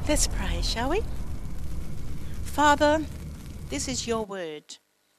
Let's pray, shall we? Father, this is your word.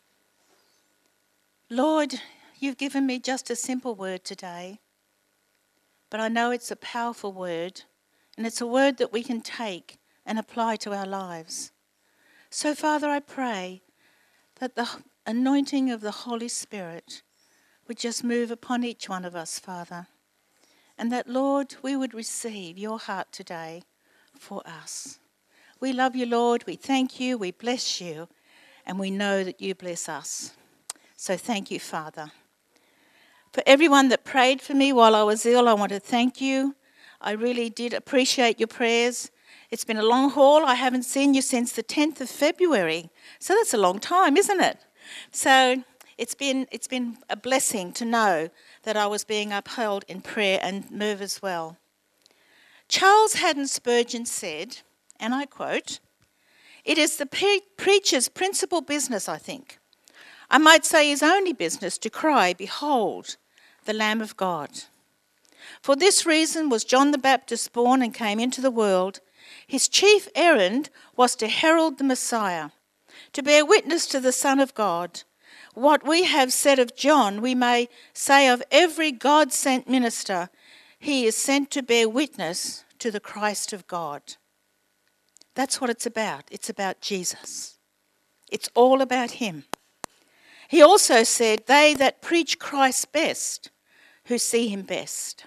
Lord, you've given me just a simple word today, but I know it's a powerful word, and it's a word that we can take and apply to our lives. So, Father, I pray that the anointing of the Holy Spirit would just move upon each one of us, Father, and that, Lord, we would receive your heart today for us. We love you, Lord. We thank you. We bless you. And we know that you bless us. So thank you, Father. For everyone that prayed for me while I was ill, I want to thank you. I really did appreciate your prayers. It's been a long haul. I haven't seen you since the 10th of February. So that's a long time, isn't it? So it's been a blessing to know that I was being upheld in prayer, and Merv as well. Charles Haddon Spurgeon said, and I quote, "It is the preacher's principal business, I think. I might say his only business, to cry, 'Behold, the Lamb of God.' For this reason was John the Baptist born and came into the world. His chief errand was to herald the Messiah, to bear witness to the Son of God. What we have said of John, we may say of every God-sent minister. He is sent to bear witness to the Christ of God." That's what it's about. It's about Jesus. It's all about him. He also said, "They that preach Christ best, who see him best."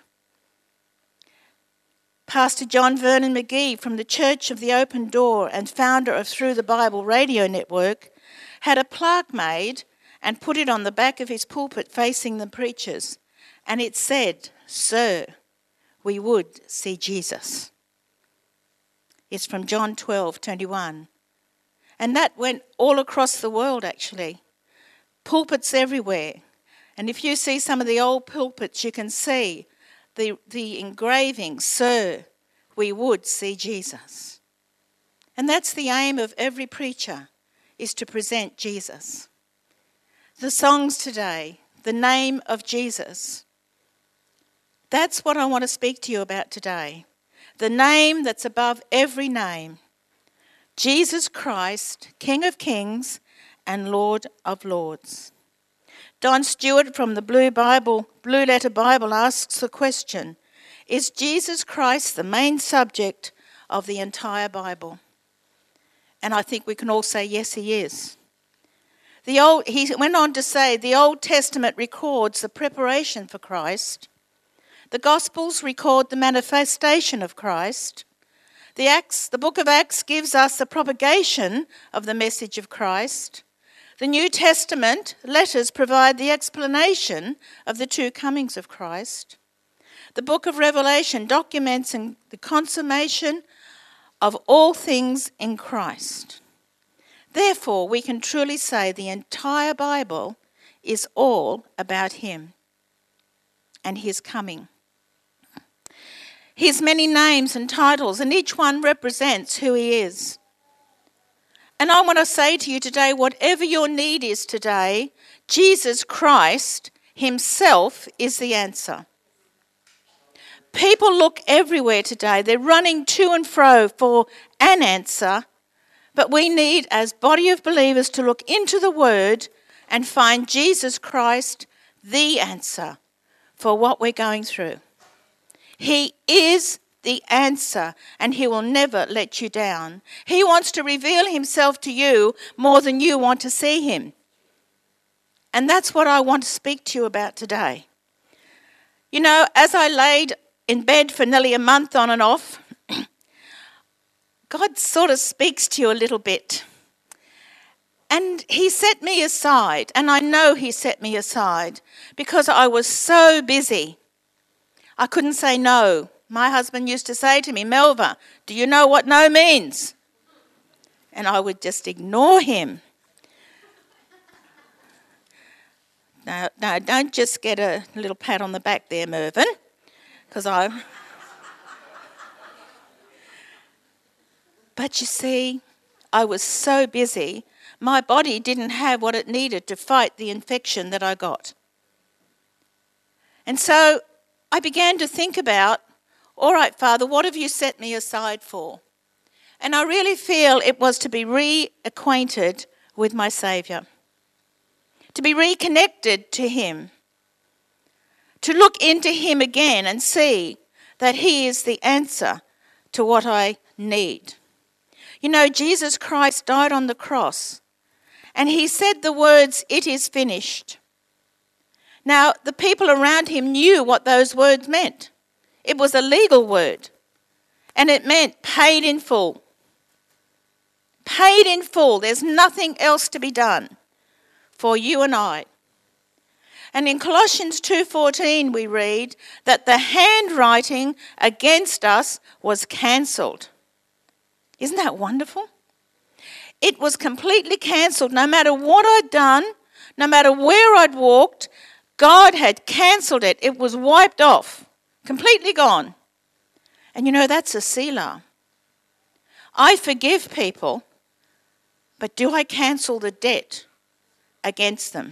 Pastor John Vernon McGee from the Church of the Open Door and founder of Through the Bible radio network had a plaque made and put it on the back of his pulpit facing the preachers. And it said, "Sir, we would see Jesus." It's from John 12:21. And that went all across the world, actually. Pulpits everywhere. And if you see some of the old pulpits, you can see the engraving, "Sir, we would see Jesus." And that's the aim of every preacher, is to present Jesus. The songs today, the name of Jesus. That's what I want to speak to you about today. The name that's above every name. Jesus Christ, King of Kings and Lord of Lords. Don Stewart from the Blue Letter Bible asks the question, is Jesus Christ the main subject of the entire Bible? And I think we can all say yes, he is. He went on to say the Old Testament records the preparation for Christ. The Gospels record the manifestation of Christ. The book of Acts gives us the propagation of the message of Christ. The New Testament letters provide the explanation of the two comings of Christ. The book of Revelation documents the consummation of all things in Christ. Therefore, we can truly say the entire Bible is all about him and his coming. He has many names and titles, and each one represents who he is. And I want to say to you today, whatever your need is today, Jesus Christ himself is the answer. People look everywhere today. They're running to and fro for an answer, but we need, as body of believers, to look into the Word and find Jesus Christ the answer for what we're going through. He is the answer, and he will never let you down. He wants to reveal himself to you more than you want to see him. And that's what I want to speak to you about today. You know, as I laid in bed for nearly a month on and off, God sort of speaks to you a little bit. And he set me aside, and I know he set me aside because I was so busy. I couldn't say no. My husband used to say to me, "Melva, do you know what no means?" And I would just ignore him. No, don't just get a little pat on the back there, Mervyn, But you see, I was so busy, my body didn't have what it needed to fight the infection that I got. And so I began to think about, all right, Father, what have you set me aside for? And I really feel it was to be reacquainted with my Saviour, to be reconnected to him, to look into him again and see that he is the answer to what I need. You know, Jesus Christ died on the cross and he said the words, "It is finished." Now, the people around him knew what those words meant. It was a legal word, and it meant paid in full. Paid in full. There's nothing else to be done for you and I. And in Colossians 2:14 we read that the handwriting against us was cancelled. Isn't that wonderful? It was completely cancelled. No matter what I'd done, no matter where I'd walked, God had cancelled it. It was wiped off, completely gone. And you know, that's a Selah. I forgive people, but do I cancel the debt against them?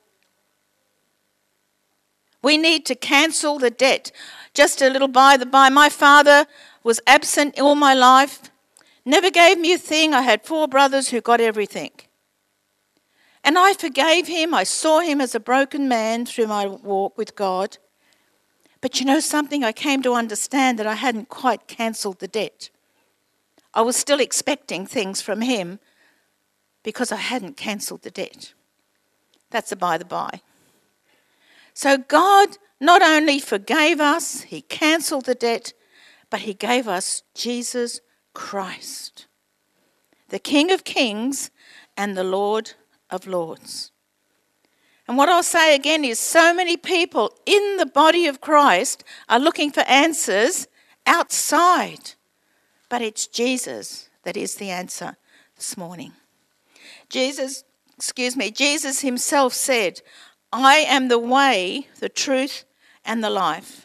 We need to cancel the debt. Just a little by the by, my father was absent all my life, never gave me a thing. I had 4 brothers who got everything. And I forgave him. I saw him as a broken man through my walk with God. But you know something? I came to understand that I hadn't quite cancelled the debt. I was still expecting things from him because I hadn't cancelled the debt. That's a by the by. So God not only forgave us, he cancelled the debt, but he gave us Jesus Christ, the King of Kings and the Lord of Lords. And what I'll say again is so many people in the body of Christ are looking for answers outside, but it's Jesus that is the answer this morning. Jesus himself said, "I am the way, the truth, and the life."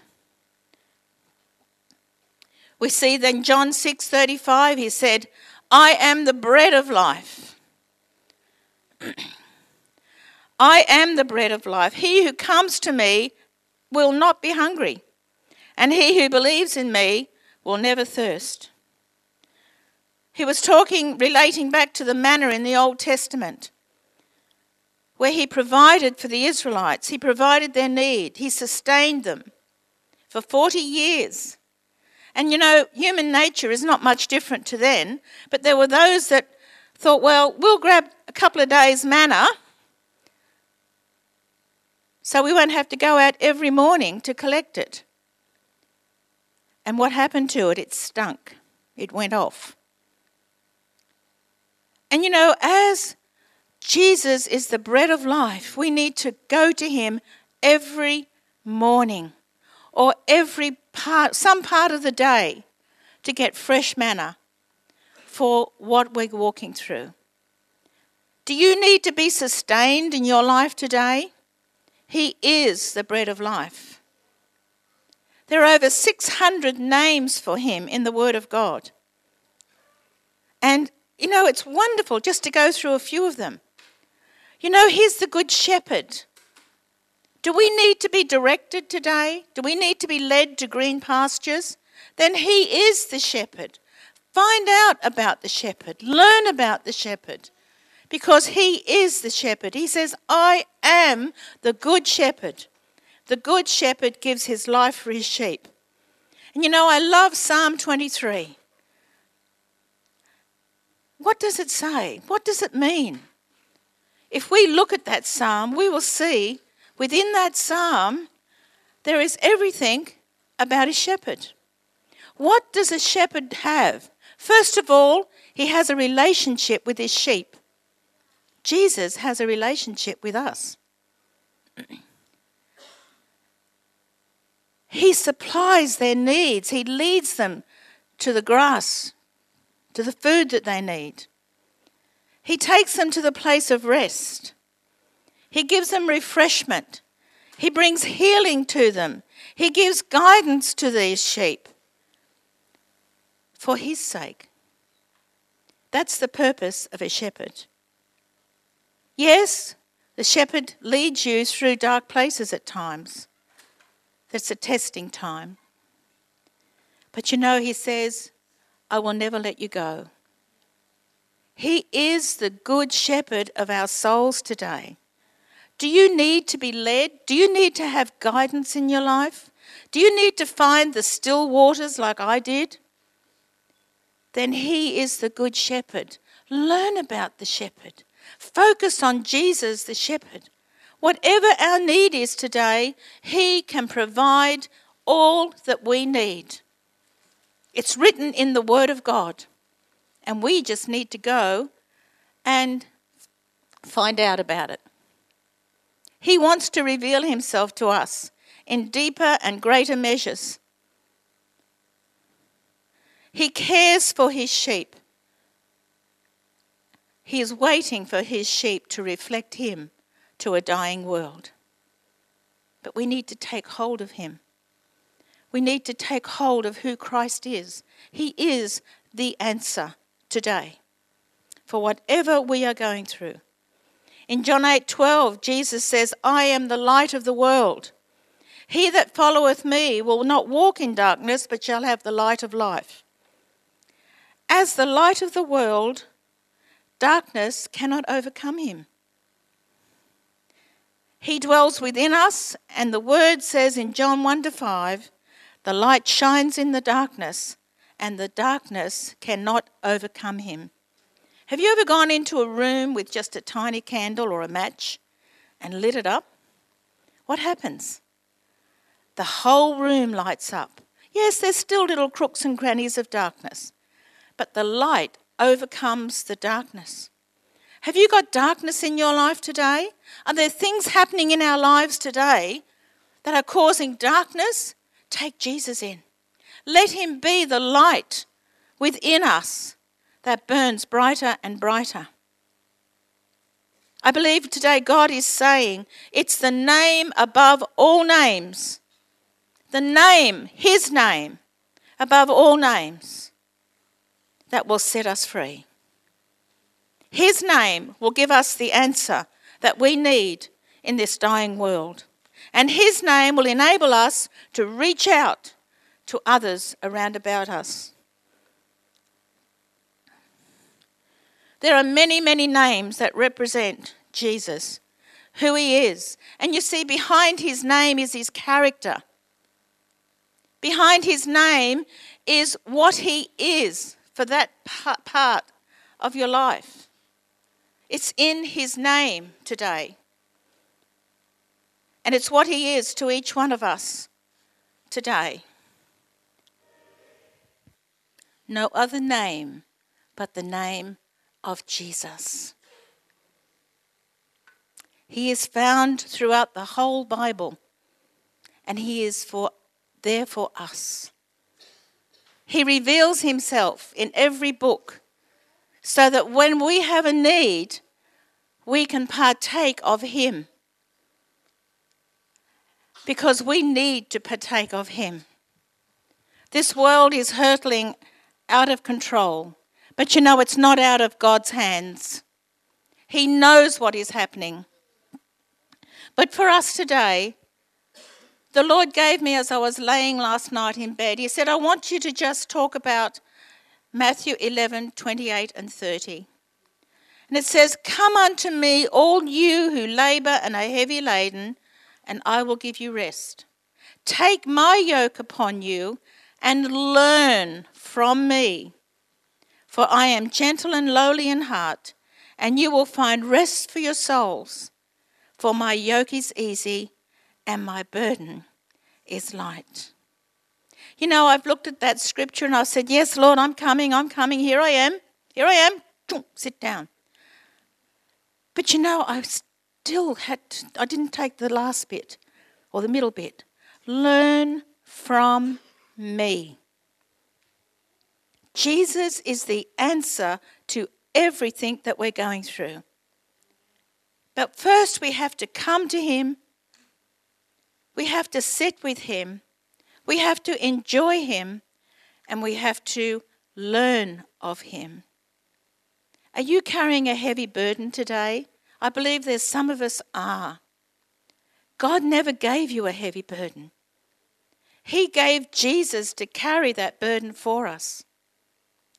We see then John 6:35, he said, "I am the bread of life." I am the bread of life. He who comes to me will not be hungry, and he who believes in me will never thirst. He was relating back to the manna in the Old Testament, where he provided for the Israelites. He provided their need. He sustained them for 40 years. And you know, human nature is not much different to then, but there were those that thought, well, we'll grab a couple of days' manna so we won't have to go out every morning to collect it. And what happened to it? It stunk. It went off. And you know, as Jesus is the bread of life, we need to go to him every morning or some part of the day to get fresh manna for what we're walking through. Do you need to be sustained in your life today? He is the bread of life. There are over 600 names for him in the Word of God. And, you know, it's wonderful just to go through a few of them. You know, he's the Good Shepherd. Do we need to be directed today? Do we need to be led to green pastures? Then he is the shepherd. Find out about the shepherd. Learn about the shepherd. Because he is the shepherd. He says, I am the good shepherd. The good shepherd gives his life for his sheep. And you know, I love Psalm 23. What does it say? What does it mean? If we look at that psalm, we will see within that psalm there is everything about a shepherd. What does a shepherd have? First of all, he has a relationship with his sheep. Jesus has a relationship with us. He supplies their needs. He leads them to the grass, to the food that they need. He takes them to the place of rest. He gives them refreshment. He brings healing to them. He gives guidance to these sheep for his sake. That's the purpose of a shepherd. Yes, the shepherd leads you through dark places at times. That's a testing time. But you know, he says, I will never let you go. He is the good shepherd of our souls today. Do you need to be led? Do you need to have guidance in your life? Do you need to find the still waters like I did? Then he is the good shepherd. Learn about the shepherd. Focus on Jesus, the shepherd. Whatever our need is today, he can provide all that we need. It's written in the Word of God, and we just need to go and find out about it. He wants to reveal himself to us in deeper and greater measures. He cares for his sheep. He is waiting for his sheep to reflect him to a dying world. But we need to take hold of him. We need to take hold of who Christ is. He is the answer today for whatever we are going through. In John 8:12, Jesus says, I am the light of the world. He that followeth me will not walk in darkness, but shall have the light of life. As the light of the world, darkness cannot overcome him. He dwells within us, and the word says in John 1-5, the light shines in the darkness, and the darkness cannot overcome him. Have you ever gone into a room with just a tiny candle or a match and lit it up? What happens? The whole room lights up. Yes, there's still little crooks and crannies of darkness, but the light overcomes the darkness. Have you got darkness in your life today? Are there things happening in our lives today that are causing darkness? Take Jesus in. Let him be the light within us that burns brighter and brighter. I believe today God is saying it's the name above all names. The name, his name, above all names, that will set us free. His name will give us the answer that we need in this dying world. And his name will enable us to reach out to others around about us. There are many, many names that represent Jesus, who he is. And you see, behind his name is his character. Behind his name is what he is for that part of your life. It's in his name today. And it's what he is to each one of us today. No other name but the name of Jesus. He is found throughout the whole Bible, and he is there for us. He reveals himself in every book so that when we have a need, we can partake of him. Because we need to partake of him. This world is hurtling out of control, but you know it's not out of God's hands. He knows what is happening. But for us today, the Lord gave me, as I was laying last night in bed, he said, I want you to just talk about Matthew 11:28 and 30. And it says, come unto me, all you who labour and are heavy laden, and I will give you rest. Take my yoke upon you and learn from me. For I am gentle and lowly in heart, and you will find rest for your souls. For my yoke is easy and my burden is light. You know, I've looked at that scripture and I've said, yes, Lord, I'm coming, here I am. Sit down. But you know, I didn't take the last bit or the middle bit. Learn from me. Jesus is the answer to everything that we're going through. But first we have to come to him. We have to sit with him. We have to enjoy him. And we have to learn of him. Are you carrying a heavy burden today? I believe there's some of us are. God never gave you a heavy burden. He gave Jesus to carry that burden for us.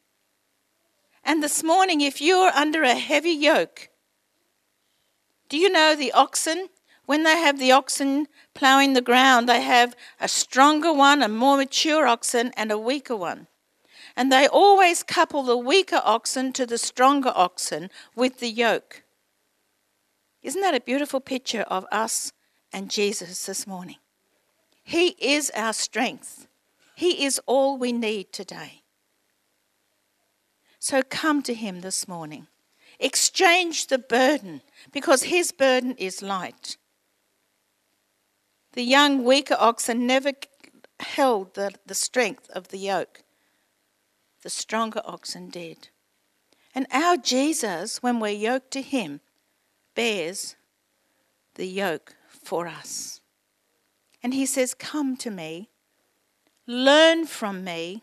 And this morning, if you're under a heavy yoke, do you know the oxen? When they have the oxen ploughing the ground, they have a stronger one, a more mature oxen, and a weaker one. And they always couple the weaker oxen to the stronger oxen with the yoke. Isn't that a beautiful picture of us and Jesus this morning? He is our strength. He is all we need today. So come to him this morning. Exchange the burden, because his burden is light. The young, weaker oxen never held the strength of the yoke. The stronger oxen did. And our Jesus, when we're yoked to him, bears the yoke for us. And he says, come to me, learn from me,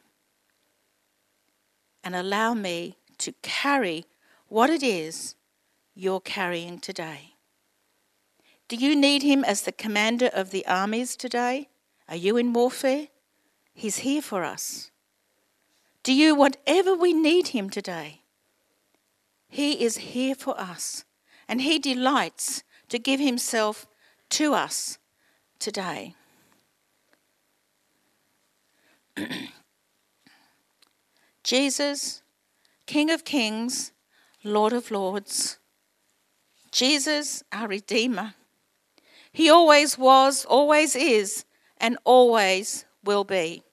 and allow me to carry what it is you're carrying today. Do you need him as the commander of the armies today? Are you in warfare? He's here for us. Do you, whatever we need him today, he is here for us. And he delights to give himself to us today. Jesus, King of Kings, Lord of Lords. Jesus, our Redeemer. He always was, always is, and always will be.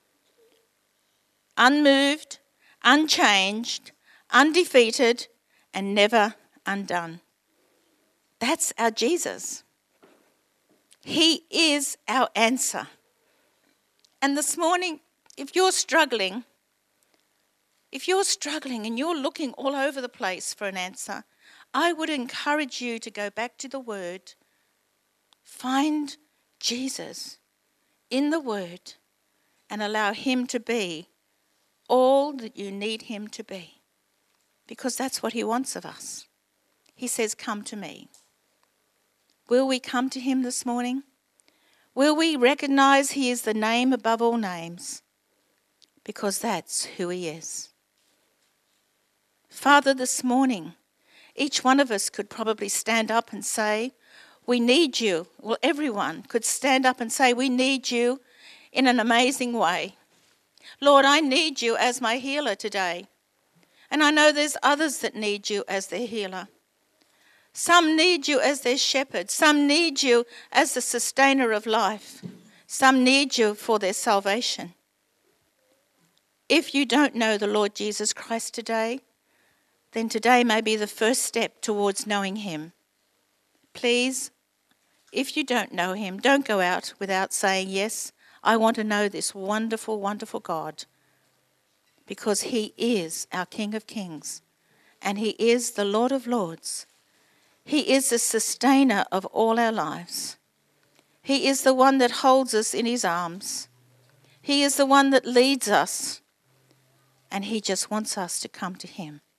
Unmoved, unchanged, undefeated, and never undone. That's our Jesus. He is our answer. And this morning, if you're struggling and you're looking all over the place for an answer, I would encourage you to go back to the Word. Find Jesus in the Word and allow him to be all that you need him to be. Because that's what he wants of us. He says, come to me. Will we come to him this morning? Will we recognize he is the name above all names? Because that's who he is. Father, this morning, each one of us could probably stand up and say, we need you. Well, everyone could stand up and say, we need you in an amazing way. Lord, I need you as my healer today. And I know there's others that need you as their healer. Some need you as their shepherd. Some need you as the sustainer of life. Some need you for their salvation. If you don't know the Lord Jesus Christ today, then today may be the first step towards knowing him. Please, if you don't know him, don't go out without saying, yes, I want to know this wonderful, wonderful God. Because he is our King of Kings and he is the Lord of Lords. He is the sustainer of all our lives. He is the one that holds us in his arms. He is the one that leads us. And he just wants us to come to him.